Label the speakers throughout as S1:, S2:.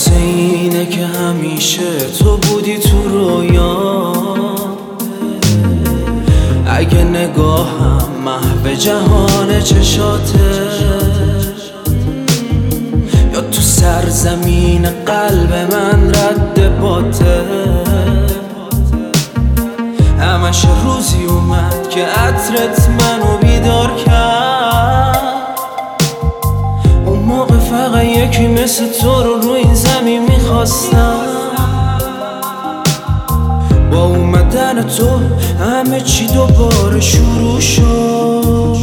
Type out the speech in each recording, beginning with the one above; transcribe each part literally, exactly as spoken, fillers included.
S1: واسه اینه که همیشه تو بودی تو رویا. اگه نگاهم محو جهان چشاته، یا تو سرزمین قلب من رد باته. همش روزی اومد که عطرت منو بیدار کرد. اون موقع فقط یکی مثل تو رو رو این زمین میخواستم. با اومدن تو همه چی دوباره شروع شد.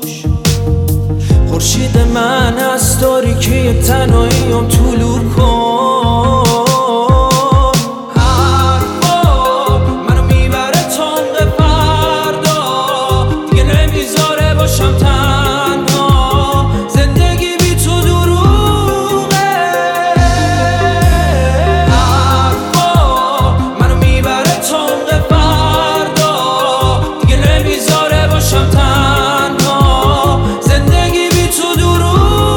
S1: خورشید من از تاریکی تنهاییام طلوع کن. هر بار منو میبره تنگ فردا، دیگه نمیذاره باشم تنها. زندگی بی تو دروغه. هر بار منو میبره تنگ فردا، دیگه نمیذاره باشم تنها. زندگی بی تو دروغه.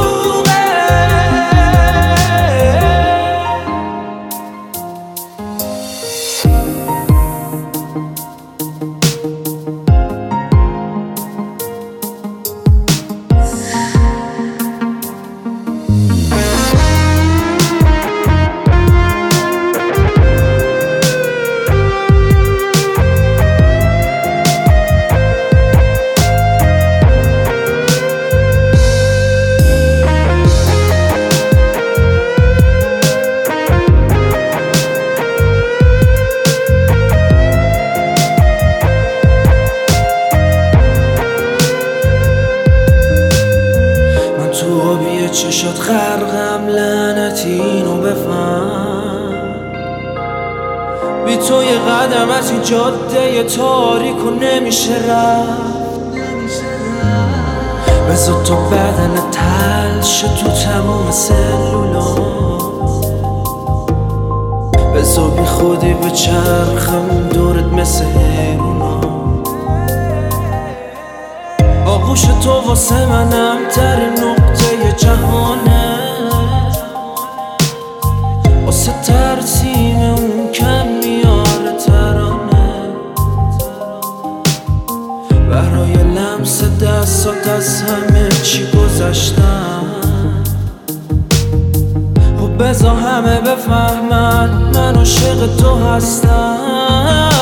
S1: تو آبی چشات غرقم، لعنتی اینو بفهم. بی تو یه قدم از این جاده تاریک و نمیشه رفت. بذار تو بدن تلش تو تمام سلولا. بذار بی خودی به چرخم دورت مثل هیرونا. آغوش تو واسه منم ترین نقطه جهانه. واسه ترسیم اون کم میاره ترانه. برای لمس دستات از همه چی گذشتم. خب بذار همه بفهمن من عاشق تو هستم.